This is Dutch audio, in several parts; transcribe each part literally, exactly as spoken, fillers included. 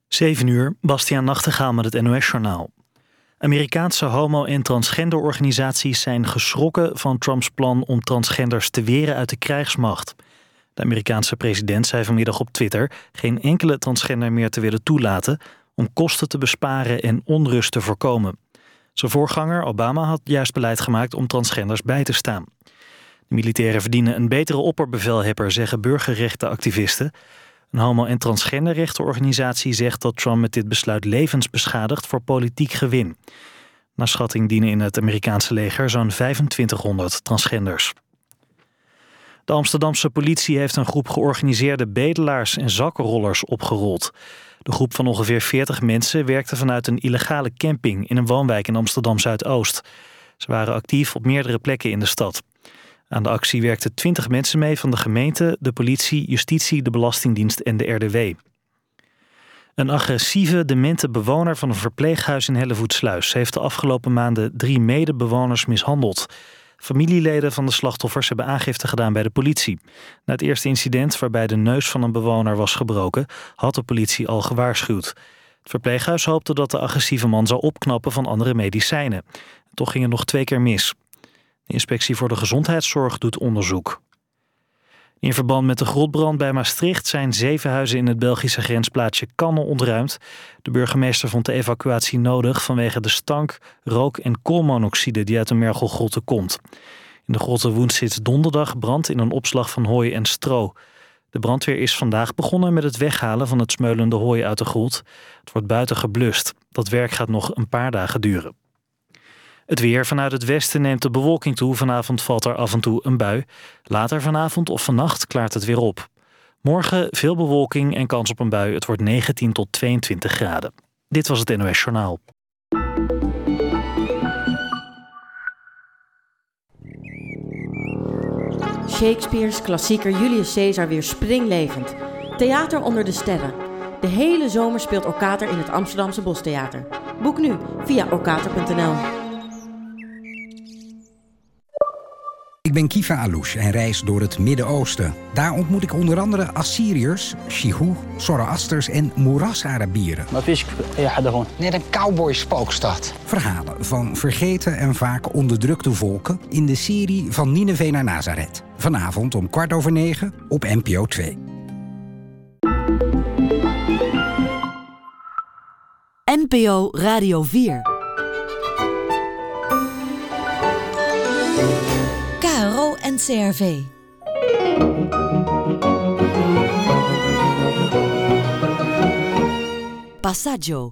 zeven uur, Bastiaan Nachtegaal met het N O S-journaal. Amerikaanse homo- en transgenderorganisaties zijn geschrokken van Trumps plan om transgenders te weren uit de krijgsmacht. De Amerikaanse president zei vanmiddag op Twitter geen enkele transgender meer te willen toelaten om kosten te besparen en onrust te voorkomen. Zijn voorganger Obama had juist beleid gemaakt om transgenders bij te staan. De militairen verdienen een betere opperbevelhebber, zeggen burgerrechtenactivisten. Een homo- en transgenderrechtenorganisatie zegt dat Trump met dit besluit levens beschadigt voor politiek gewin. Naar schatting dienen in het Amerikaanse leger zo'n vijfentwintighonderd transgenders. De Amsterdamse politie heeft een groep georganiseerde bedelaars en zakkenrollers opgerold. De groep van ongeveer veertig mensen werkte vanuit een illegale camping in een woonwijk in Amsterdam-Zuidoost. Ze waren actief op meerdere plekken in de stad. Aan de actie werkten twintig mensen mee van de gemeente, de politie, justitie, de Belastingdienst en de R D W. Een agressieve, demente bewoner van een verpleeghuis in Hellevoetsluis heeft de afgelopen maanden drie medebewoners mishandeld. Familieleden van de slachtoffers hebben aangifte gedaan bij de politie. Na het eerste incident, waarbij de neus van een bewoner was gebroken, had de politie al gewaarschuwd. Het verpleeghuis hoopte dat de agressieve man zou opknappen van andere medicijnen. Toch ging het nog twee keer mis. De Inspectie voor de Gezondheidszorg doet onderzoek. In verband met de grotbrand bij Maastricht zijn zeven huizen in het Belgische grensplaatsje Cannes ontruimd. De burgemeester vond de evacuatie nodig vanwege de stank, rook en koolmonoxide die uit de Mergelgrotten komt. In de grotten woedt sinds donderdag brand in een opslag van hooi en stro. De brandweer is vandaag begonnen met het weghalen van het smeulende hooi uit de grot. Het wordt buiten geblust. Dat werk gaat nog een paar dagen duren. Het weer. Vanuit het westen neemt de bewolking toe. Vanavond valt er af en toe een bui. Later vanavond of vannacht klaart het weer op. Morgen veel bewolking en kans op een bui. Het wordt negentien tot tweeëntwintig graden. Dit was het N O S Journaal. Shakespeare's klassieker Julius Caesar weer springlevend. Theater onder de sterren. De hele zomer speelt Orkater in het Amsterdamse Bostheater. Boek nu via orkater punt n l. Ik ben Kiva Alouche en reis door het Midden-Oosten. Daar ontmoet ik onder andere Assyriërs, Shihu, Zoroasters en Moeras-Arabieren. Net een cowboy-spookstad. Verhalen van vergeten en vaak onderdrukte volken in de serie Van Nineveh naar Nazareth. Vanavond om kwart over negen op N P O twee. N P O Radio vier. K R O en C R V. Passaggio.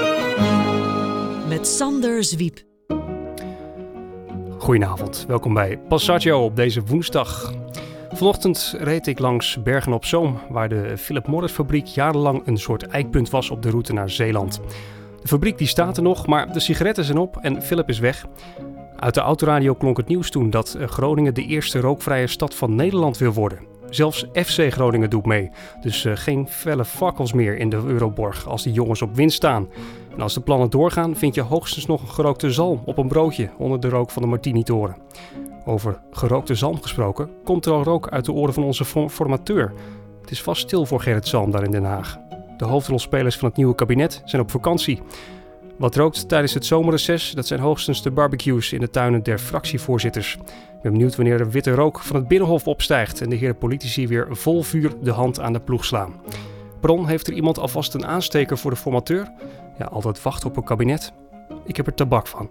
Met Sander Zwiep. Goedenavond, welkom bij Passaggio op deze woensdag. Vanochtend reed ik langs Bergen op Zoom, waar de Philip Morris fabriek jarenlang een soort eikpunt was op de route naar Zeeland. De fabriek die staat er nog, maar de sigaretten zijn op en Philip is weg. Uit de autoradio klonk het nieuws toen dat Groningen de eerste rookvrije stad van Nederland wil worden. Zelfs F C Groningen doet mee, dus uh, geen felle fakkels meer in de Euroborg als die jongens op wind staan. En als de plannen doorgaan vind je hoogstens nog een gerookte zalm op een broodje onder de rook van de Martini-toren. Over gerookte zalm gesproken, komt er al rook uit de oren van onze formateur. Het is vast stil voor Gerrit Zalm daar in Den Haag. De hoofdrolspelers van het nieuwe kabinet zijn op vakantie. Wat rookt tijdens het zomerreces, dat zijn hoogstens de barbecues in de tuinen der fractievoorzitters. Ik ben benieuwd wanneer de witte rook van het Binnenhof opstijgt en de heren politici weer vol vuur de hand aan de ploeg slaan. Bron, heeft er iemand alvast een aansteker voor de formateur? Ja, altijd wachten op een kabinet. Ik heb er tabak van.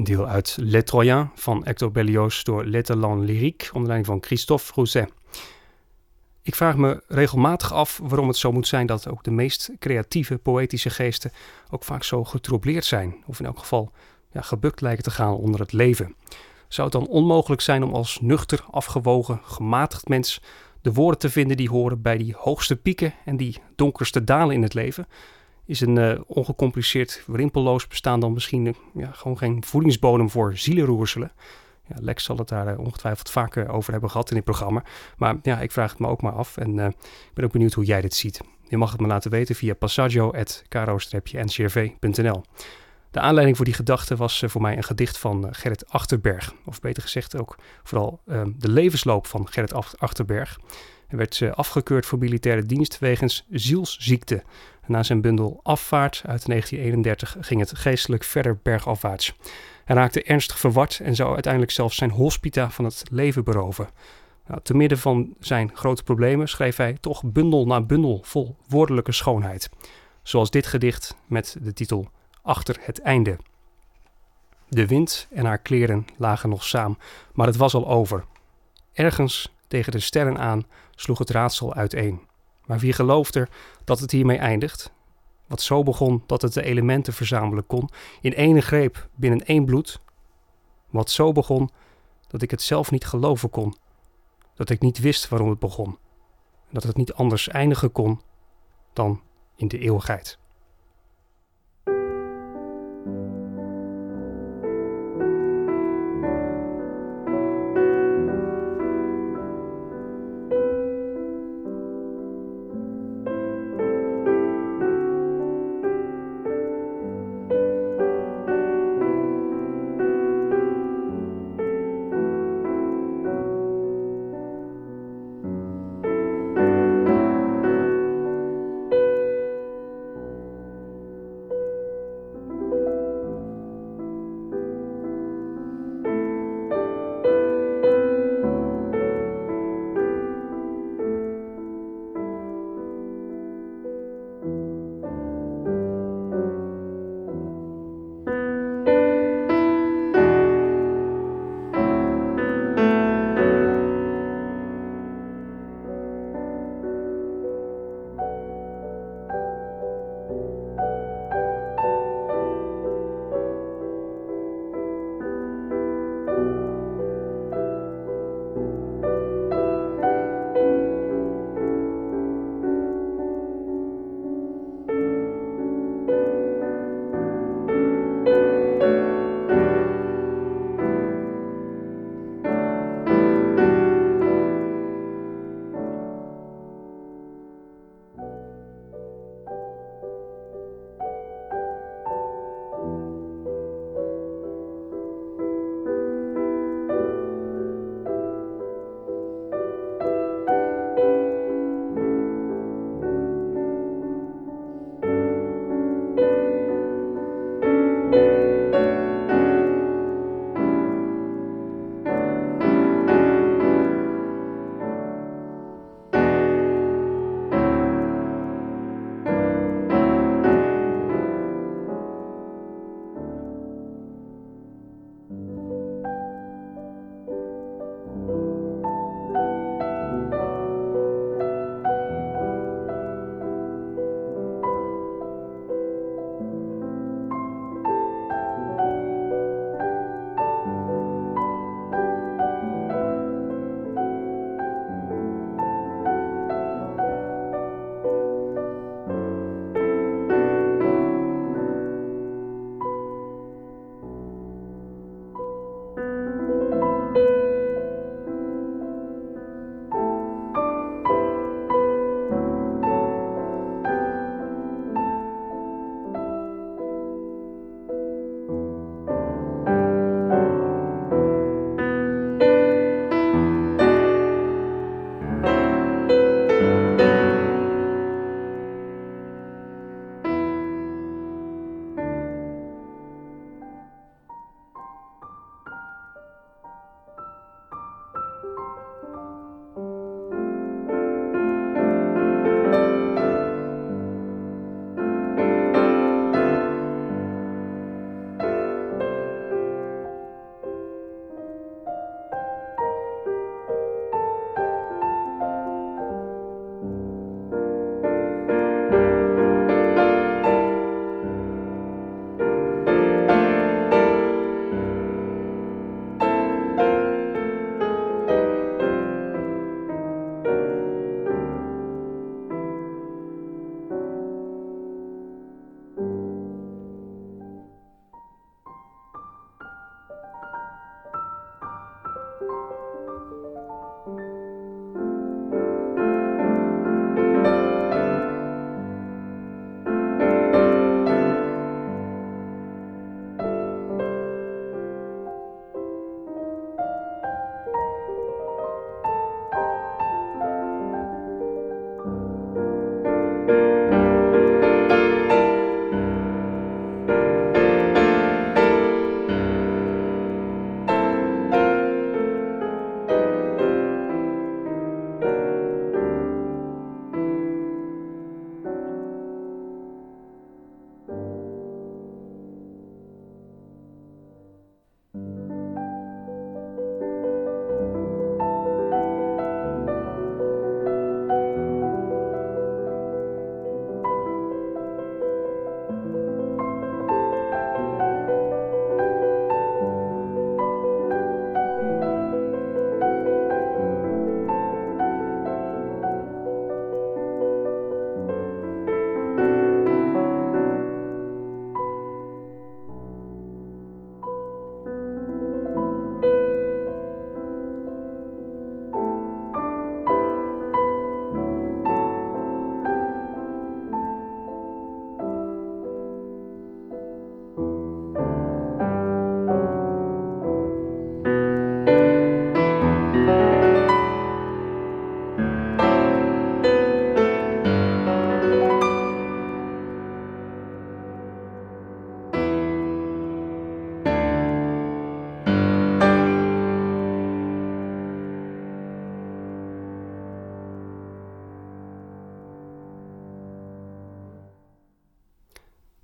Een deel uit Les Troyens van Hector Berlioz door L'Étalon Lyrique onder leiding van Christophe Rousset. Ik vraag me regelmatig af waarom het zo moet zijn dat ook de meest creatieve poëtische geesten ook vaak zo getroubleerd zijn. Of in elk geval ja, gebukt lijken te gaan onder het leven. Zou het dan onmogelijk zijn om als nuchter, afgewogen, gematigd mens de woorden te vinden die horen bij die hoogste pieken en die donkerste dalen in het leven? Is een uh, ongecompliceerd, rimpelloos bestaan dan misschien uh, ja, gewoon geen voedingsbodem voor zielenroerselen? Ja, Lex zal het daar uh, ongetwijfeld vaker over hebben gehad in dit programma. Maar ja, ik vraag het me ook maar af en uh, ik ben ook benieuwd hoe jij dit ziet. Je mag het me laten weten via passaggio at caro dash n c r v punt n l. De aanleiding voor die gedachte was uh, voor mij een gedicht van uh, Gerrit Achterberg. Of beter gezegd ook vooral uh, de levensloop van Gerrit Achterberg. Hij werd uh, afgekeurd voor militaire dienst wegens zielsziekte. Na zijn bundel Afvaart uit negentien eenendertig ging het geestelijk verder bergafwaarts. Hij raakte ernstig verward en zou uiteindelijk zelfs zijn hospita van het leven beroven. Nou, te midden van zijn grote problemen schreef hij toch bundel na bundel vol woordelijke schoonheid. Zoals dit gedicht met de titel Achter het einde. De wind en haar kleren lagen nog saam, maar het was al over. Ergens tegen de sterren aan sloeg het raadsel uiteen. Maar wie gelooft er dat het hiermee eindigt? Wat zo begon dat het de elementen verzamelen kon, in één greep binnen één bloed. Wat zo begon dat ik het zelf niet geloven kon. Dat ik niet wist waarom het begon. En dat het niet anders eindigen kon dan in de eeuwigheid.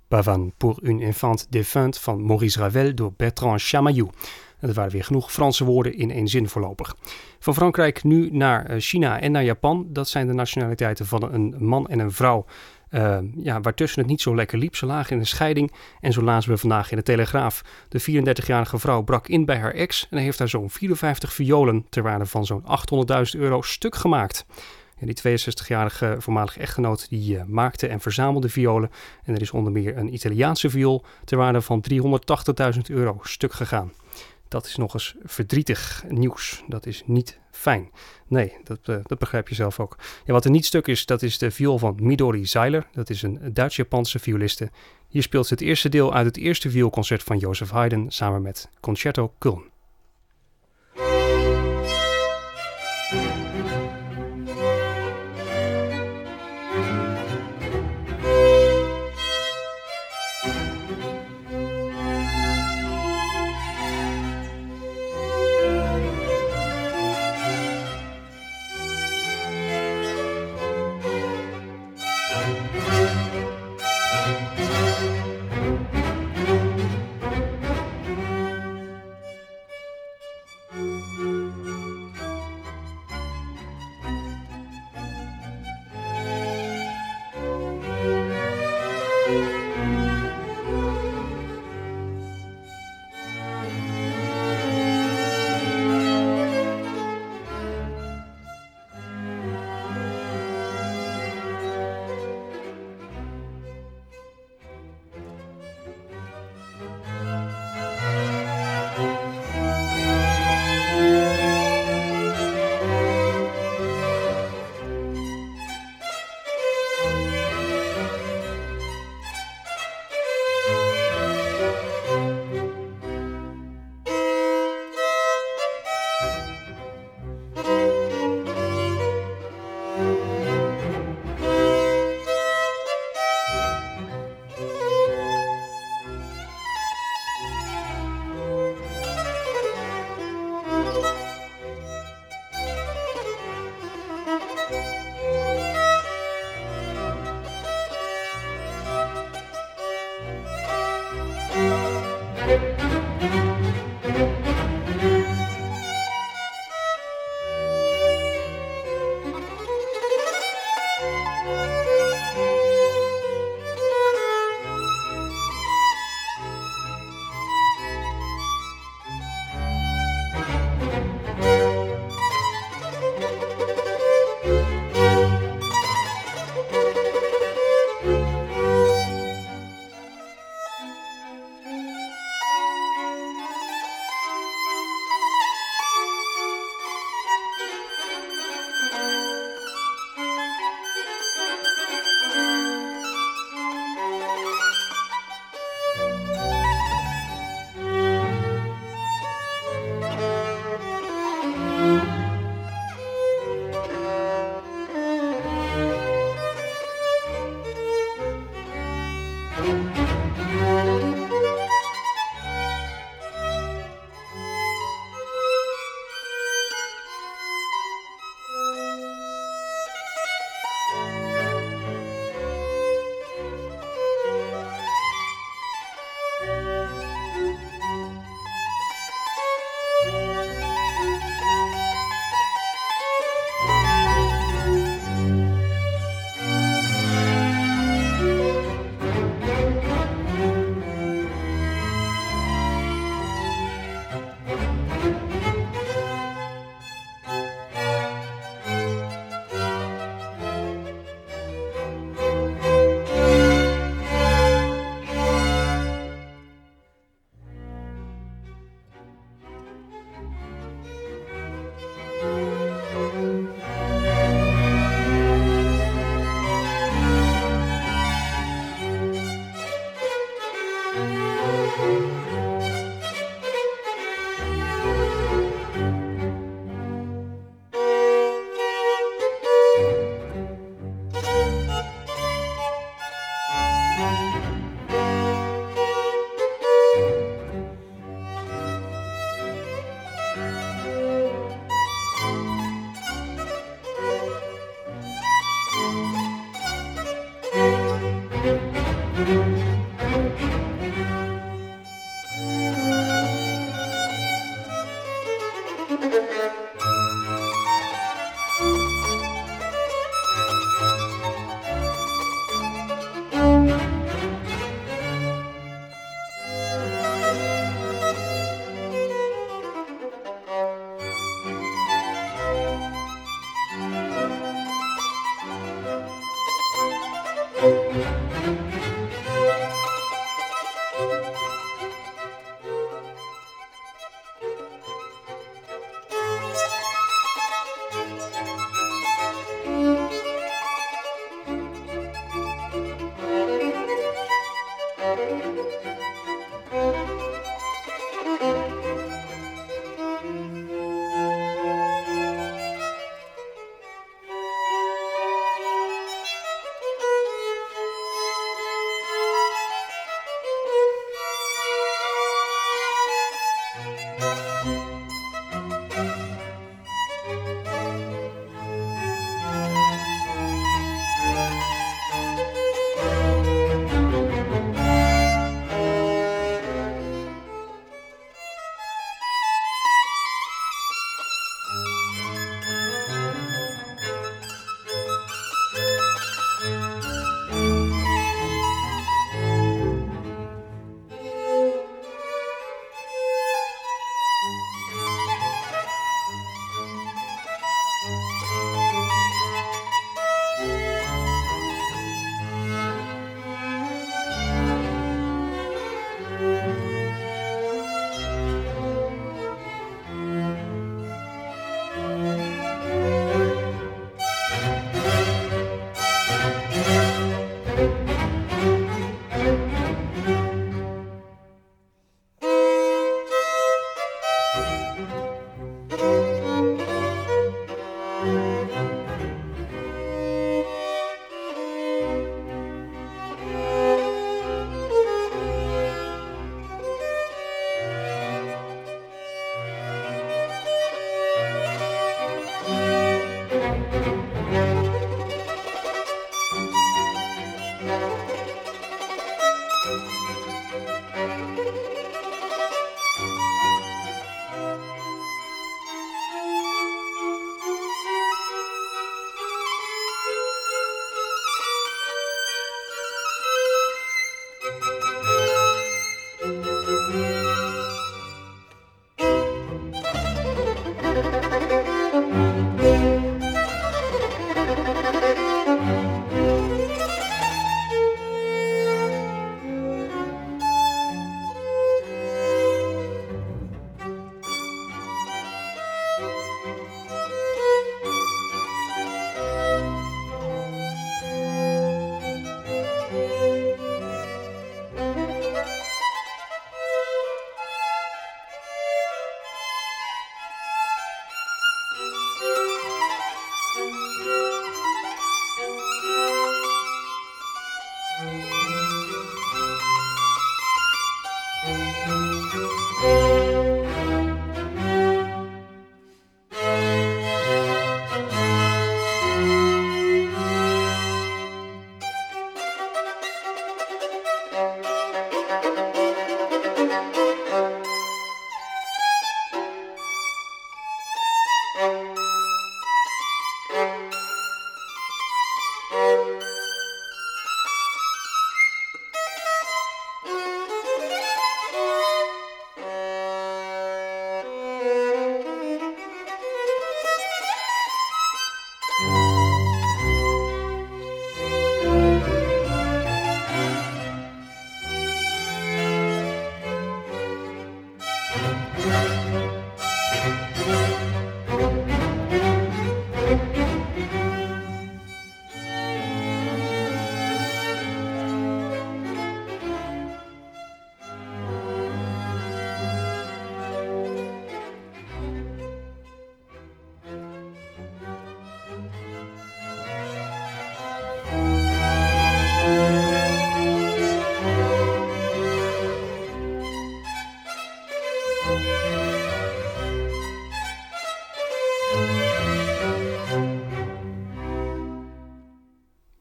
Pavane pour une enfant défunte van Maurice Ravel door Bertrand Chamayou. En dat waren weer genoeg Franse woorden in één zin voorlopig. Van Frankrijk nu naar China en naar Japan. Dat zijn de nationaliteiten van een man en een vrouw. Uh, ja, waartussen het niet zo lekker liep. Ze lagen in een scheiding en zo lazen we vandaag in de Telegraaf. De vierendertigjarige vrouw brak in bij haar ex en heeft daar zo'n vierenvijftig violen ter waarde van zo'n achthonderdduizend euro stuk gemaakt. En die tweeënzestigjarige voormalige echtgenoot die uh, maakte en verzamelde violen. En er is onder meer een Italiaanse viool ter waarde van driehonderdtachtigduizend euro stuk gegaan. Dat is nog eens verdrietig nieuws. Dat is niet fijn. Nee, dat, uh, dat begrijp je zelf ook. Ja, wat er niet stuk is, dat is de viool van Midori Seiler. Dat is een Duits-Japanse violiste. Hier speelt ze het eerste deel uit het eerste vioolconcert van Joseph Haydn samen met Concerto Köln.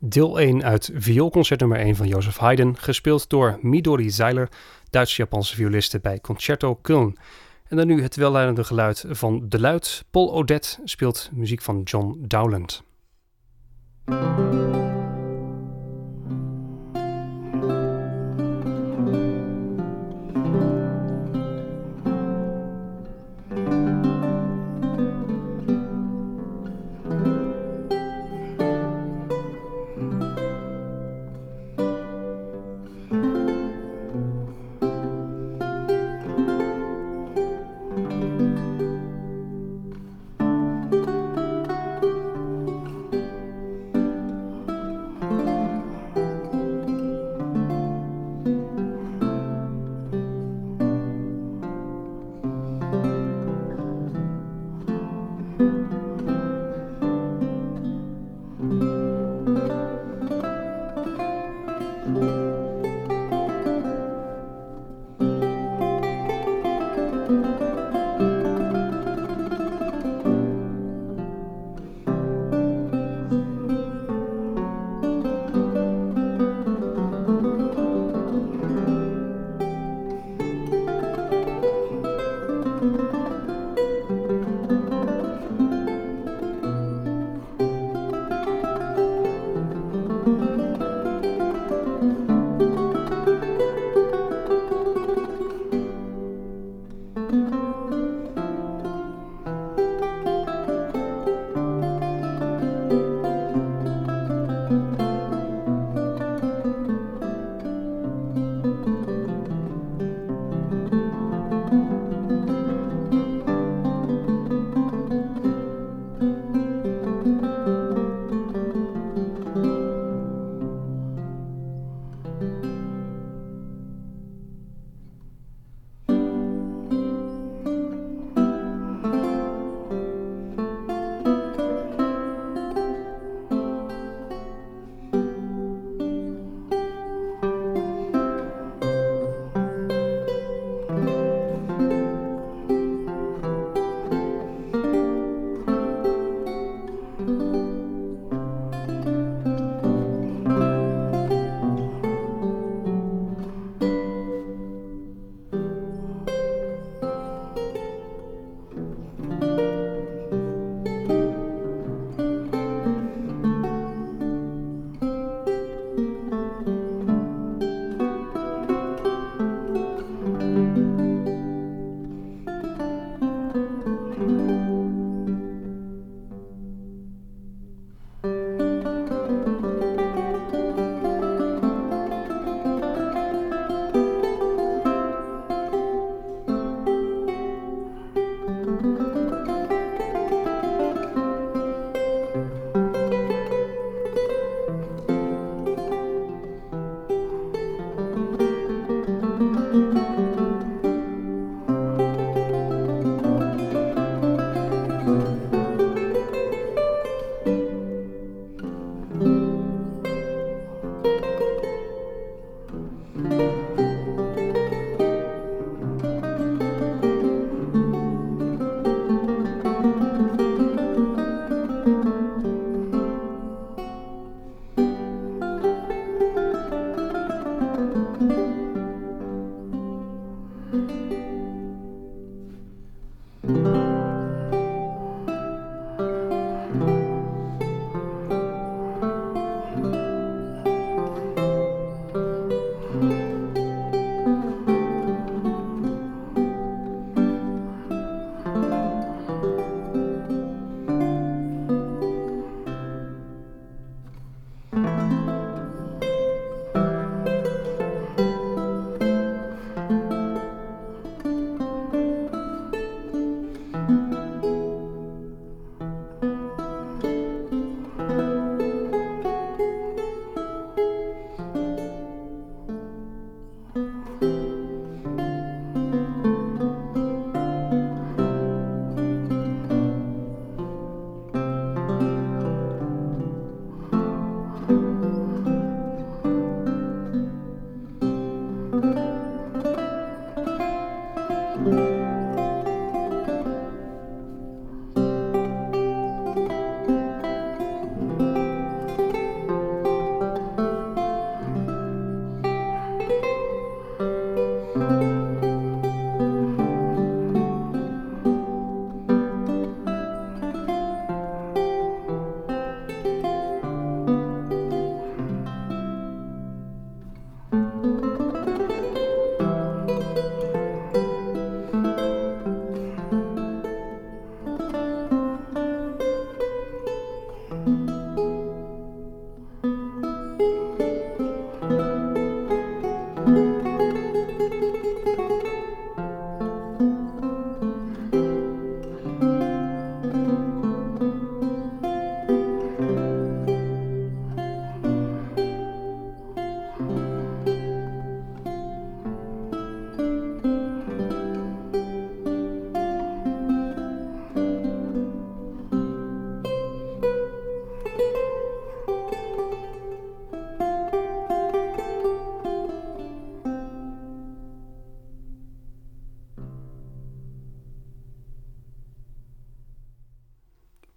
deel één uit vioolconcert nummer één van Joseph Haydn, gespeeld door Midori Seiler, Duits-Japanse violiste bij Concerto Köln. En dan nu het welluidende geluid van De Luit. Paul Odette speelt muziek van John Dowland.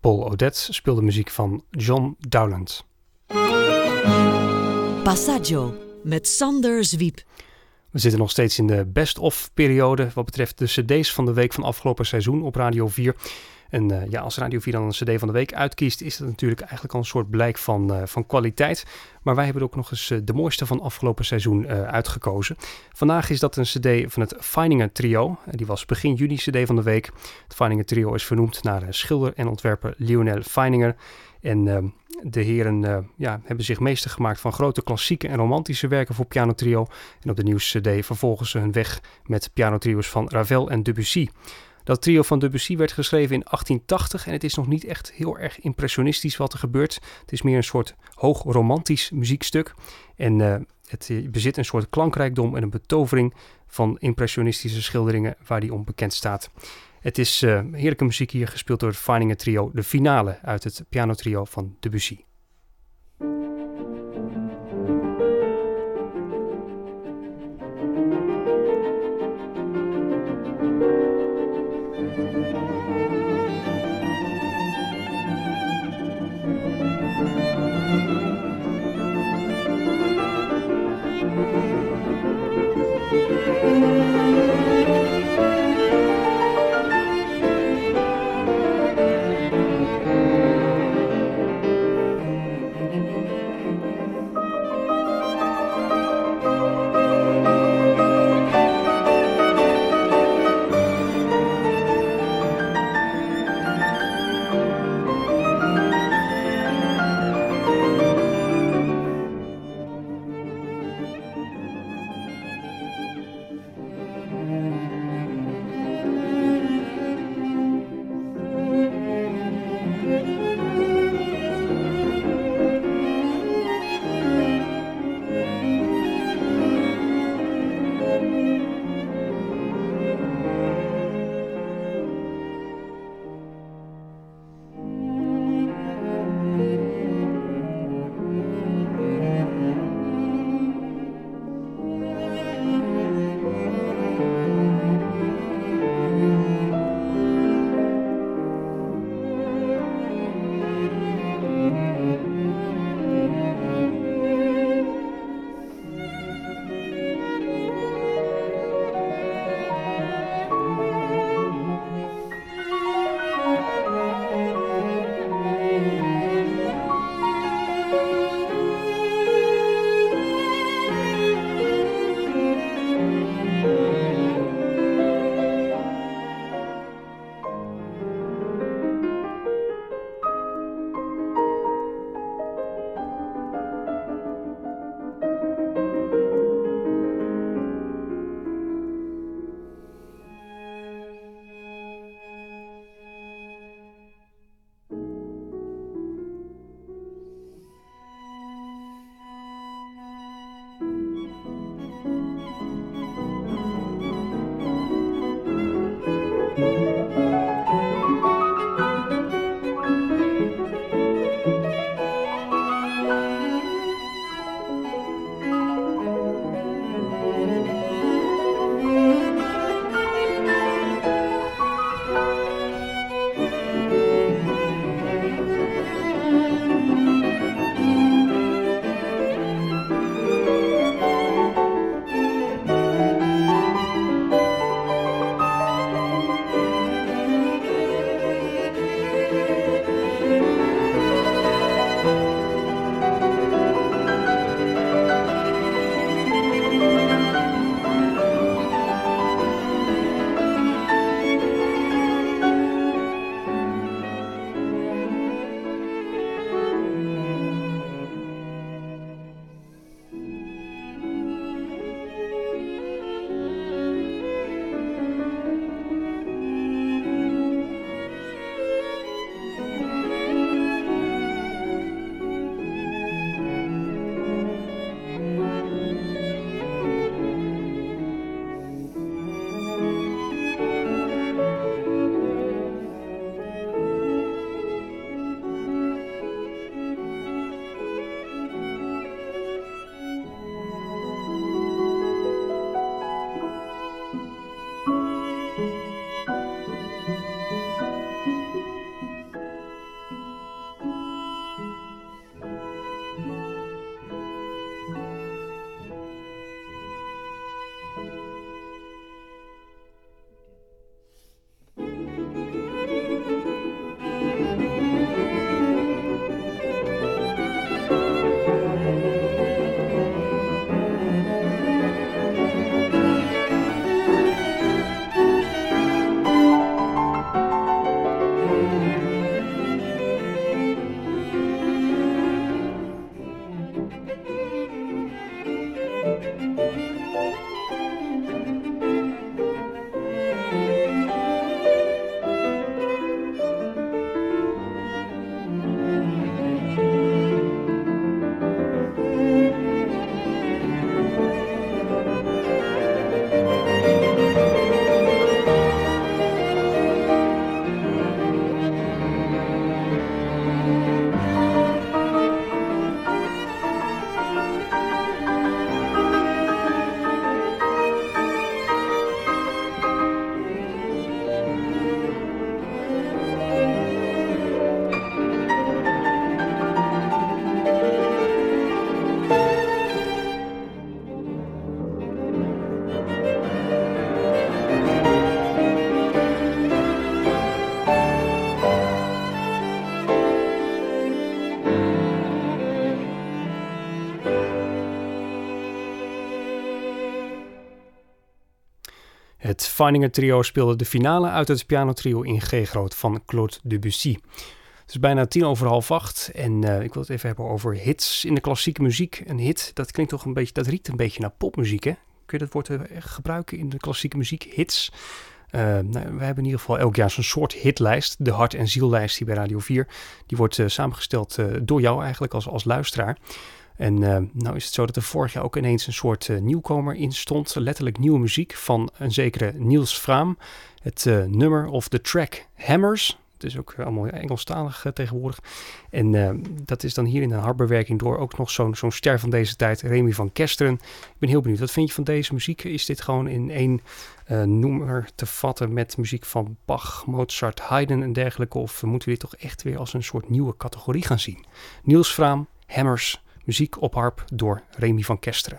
Paul Odette speelde muziek van John Dowland. Passaggio met Sander Zwiep. We zitten nog steeds in de best-of-periode wat betreft de cd's van de week van afgelopen seizoen op Radio vier. En uh, ja, als Radio vier dan een cd van de week uitkiest, is dat natuurlijk eigenlijk al een soort blijk van, uh, van kwaliteit. Maar wij hebben ook nog eens uh, de mooiste van afgelopen seizoen uh, uitgekozen. Vandaag is dat een cd van het Feininger Trio. Uh, die was begin juni cd van de week. Het Feininger Trio is vernoemd naar uh, schilder en ontwerper Lionel Feininger. En uh, de heren uh, ja, hebben zich meester gemaakt van grote klassieke en romantische werken voor pianotrio. En op de nieuwste cd vervolgen ze hun weg met pianotrio's van Ravel en Debussy. Dat trio van Debussy werd geschreven in achttien tachtig en het is nog niet echt heel erg impressionistisch wat er gebeurt. Het is meer een soort hoog romantisch muziekstuk. En uh, het bezit een soort klankrijkdom en een betovering van impressionistische schilderingen waar die onbekend staat. Het is uh, heerlijke muziek hier gespeeld door het Feininger Trio, de finale uit het pianotrio van Debussy. Het Vininger trio speelde de finale uit het pianotrio in G-groot van Claude Debussy. Het is bijna tien over half acht en uh, ik wil het even hebben over hits in de klassieke muziek. Een hit, dat klinkt toch een beetje, dat riekt een beetje naar popmuziek, hè? Kun je dat woord gebruiken in de klassieke muziek? Hits. Uh, nou, we hebben in ieder geval elk jaar zo'n soort hitlijst. De hart- en ziellijst hier bij Radio vier. Die wordt uh, samengesteld uh, door jou eigenlijk als, als luisteraar. En uh, nou is het zo dat er vorig jaar ook ineens een soort uh, nieuwkomer in stond. Letterlijk nieuwe muziek van een zekere Niels Fraam. Het uh, nummer of the track Hammers. Het is ook allemaal Engelstalig uh, tegenwoordig. En uh, dat is dan hier in een hardbewerking door ook nog zo'n, zo'n ster van deze tijd, Remy van Kesteren. Ik ben heel benieuwd, wat vind je van deze muziek? Is dit gewoon in één uh, nummer te vatten met muziek van Bach, Mozart, Haydn en dergelijke? Of moeten we dit toch echt weer als een soort nieuwe categorie gaan zien? Niels Fraam, Hammers, muziek op harp door Remy van Kesteren.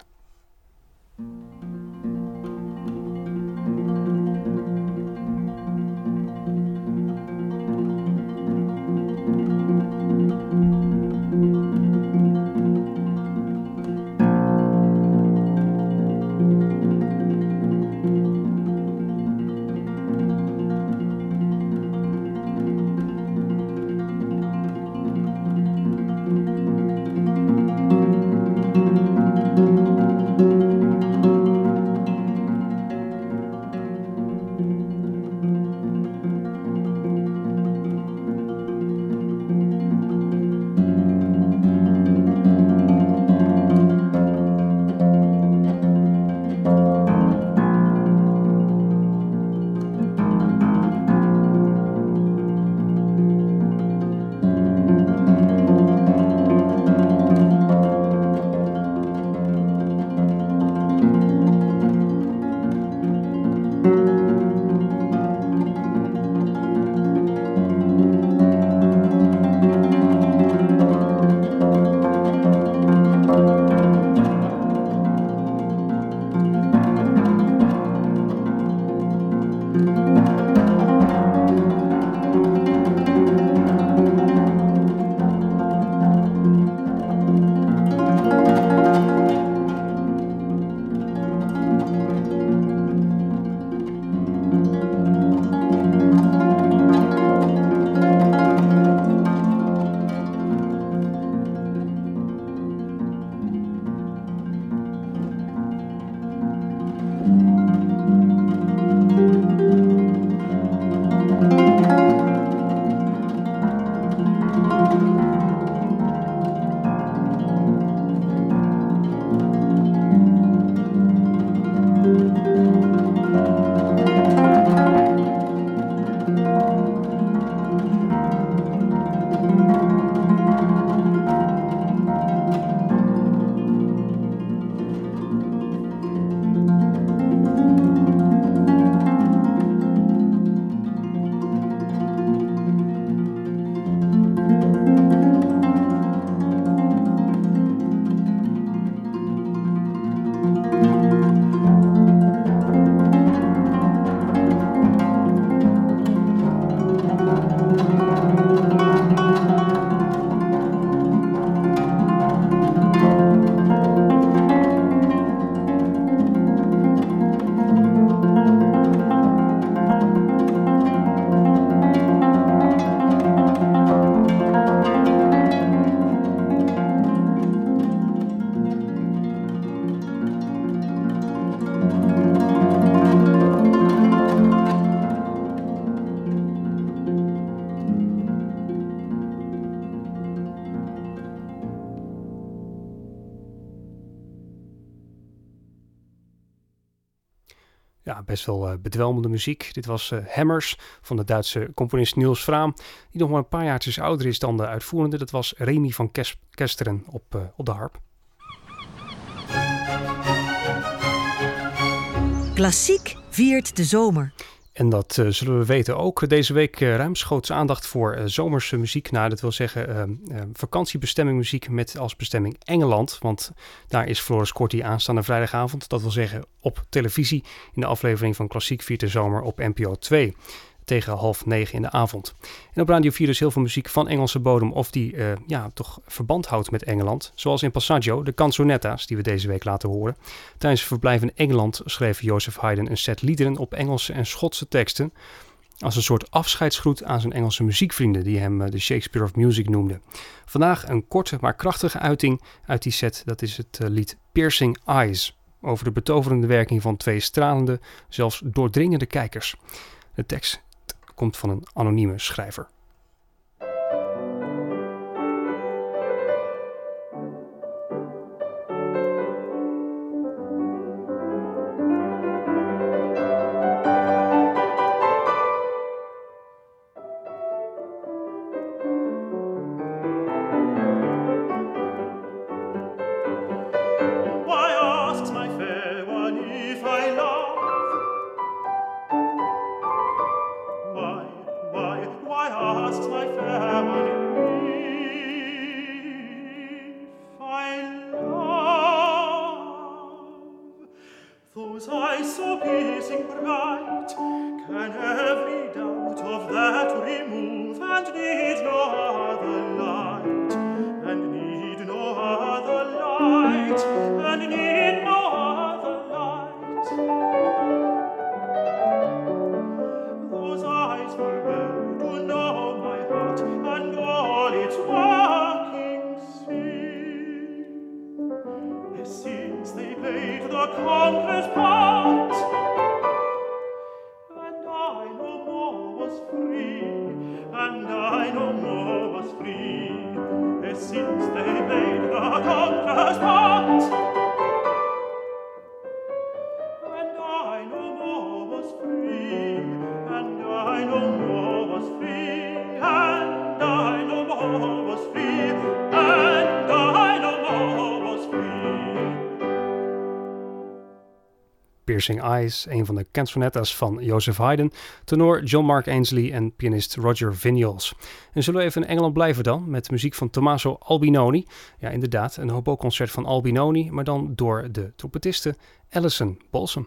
Ja, best wel uh, bedwelmende muziek. Dit was uh, Hammers van de Duitse componist Niels Fraam, die nog maar een paar jaartjes ouder is dan de uitvoerende. Dat was Remy van Kes- Kesteren op, uh, op de harp. Klassiek viert de zomer. En dat uh, zullen we weten ook. Deze week uh, ruimschoots aandacht voor uh, zomerse muziek. Nou, dat wil zeggen uh, uh, vakantiebestemming muziek met als bestemming Engeland. Want daar is Floris Corti aanstaande vrijdagavond. Dat wil zeggen op televisie in de aflevering van Klassiek viert de zomer op N P O twee. tegen half negen in de avond. En op Radio vier dus heel veel muziek van Engelse bodem of die uh, ja, toch verband houdt met Engeland. Zoals in Passaggio, de canzonetta's die we deze week laten horen. Tijdens een verblijf in Engeland schreef Joseph Haydn een set liederen op Engelse en Schotse teksten. Als een soort afscheidsgroet aan zijn Engelse muziekvrienden die hem de Shakespeare of Music noemden. Vandaag een korte maar krachtige uiting uit die set. Dat is het lied Piercing Eyes. Over de betoverende werking van twee stralende, zelfs doordringende kijkers. De tekst komt van een anonieme schrijver. Piercing Eyes, een van de canzonetta's van Joseph Haydn, tenor John Mark Ainsley en pianist Roger Vinyals. En zullen we even in Engeland blijven dan, met muziek van Tommaso Albinoni. Ja, inderdaad, een hobo-concert van Albinoni, maar dan door de trompetiste Alison Balsam.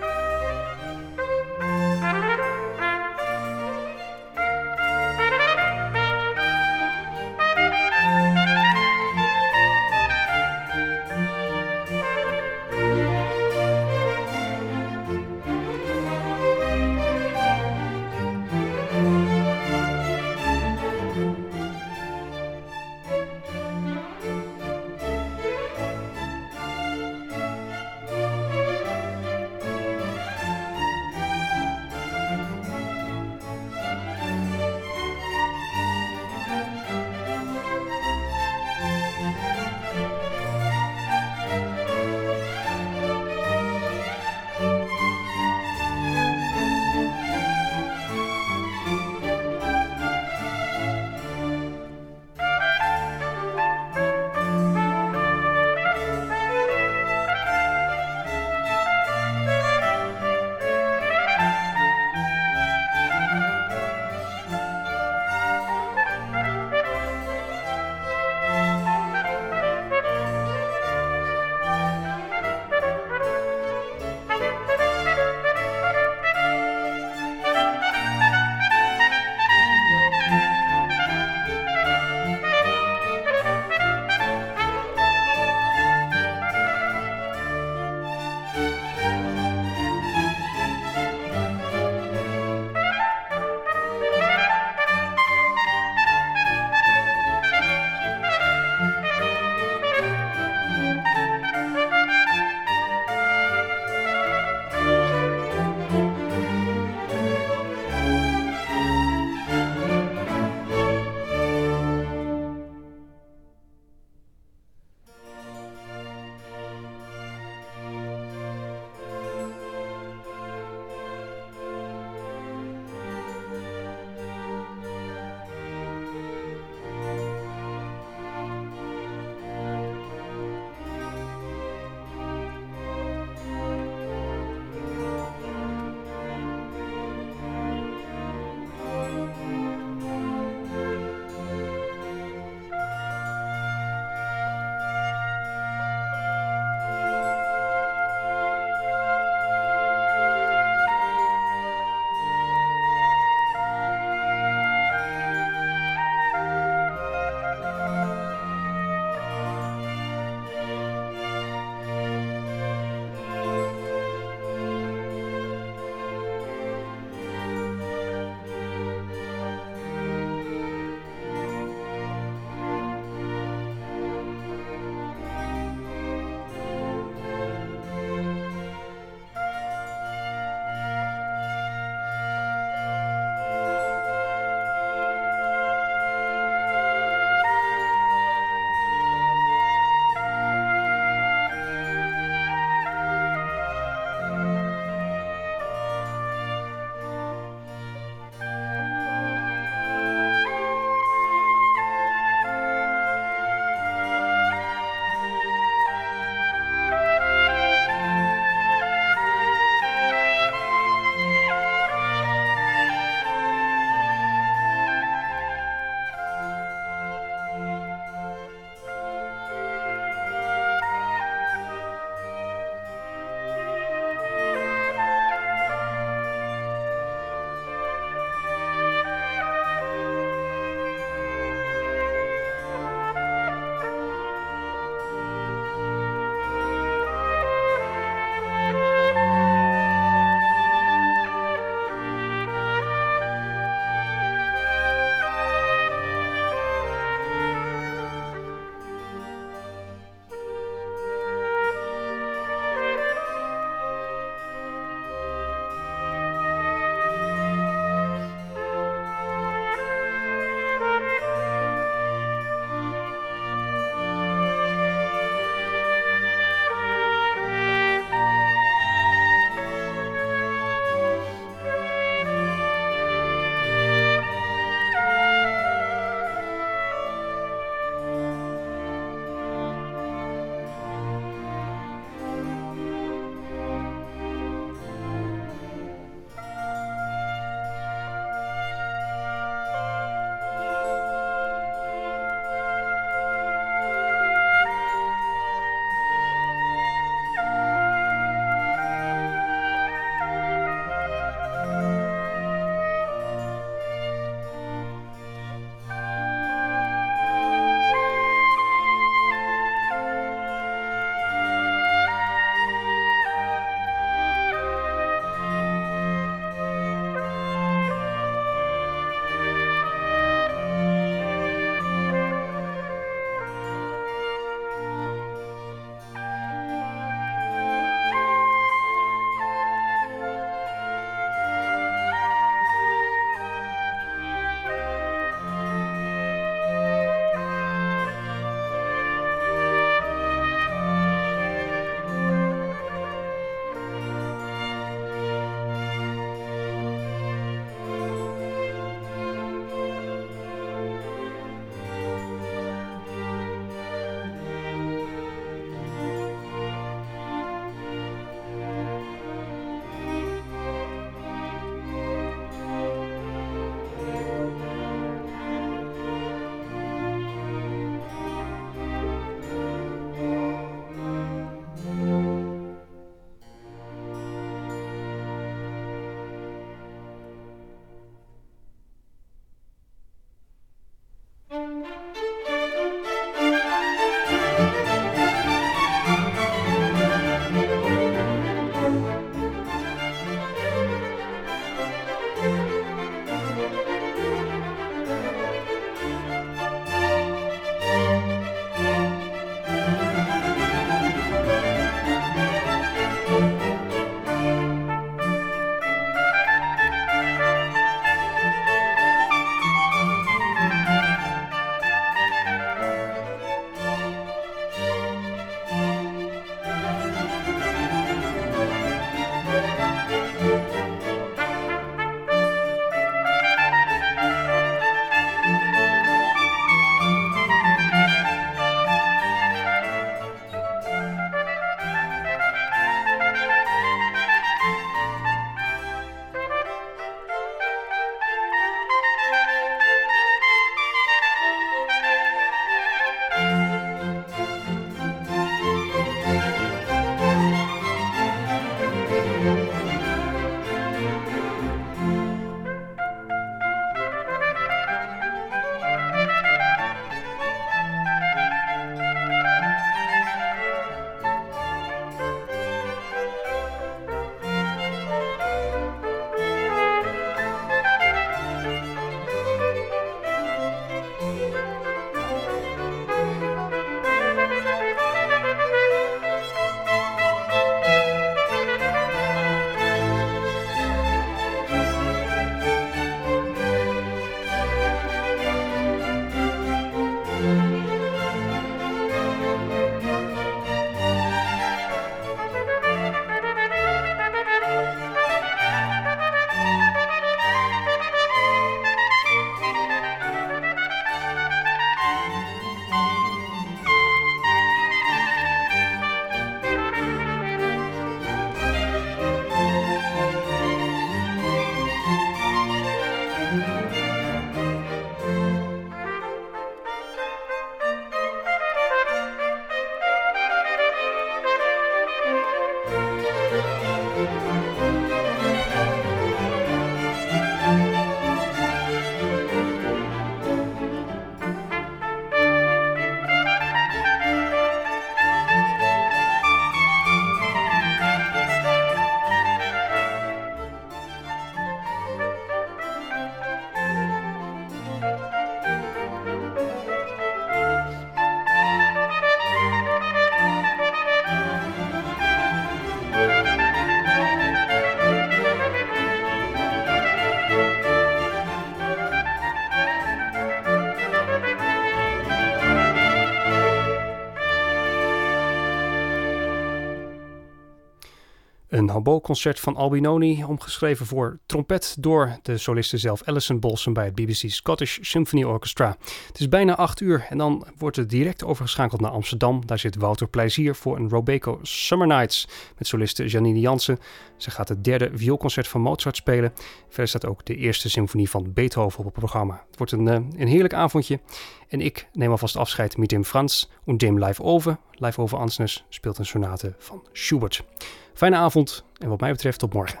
Een hobo-concert van Albinoni, omgeschreven voor trompet door de soliste zelf Alison Bolson bij het B B C Scottish Symphony Orchestra. Het is bijna acht uur en dan wordt er direct overgeschakeld naar Amsterdam. Daar zit Wouter Plezier voor een Robeco Summer Nights met soliste Janine Jansen. Ze gaat het derde vioolconcert van Mozart spelen. Verder staat ook de eerste symfonie van Beethoven op het programma. Het wordt een, een heerlijk avondje en ik neem alvast afscheid met dem Franz und dem Live Over. Live Over Ansnes speelt een sonate van Schubert. Fijne avond en wat mij betreft tot morgen.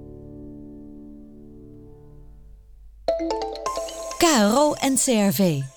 K R O N C R V.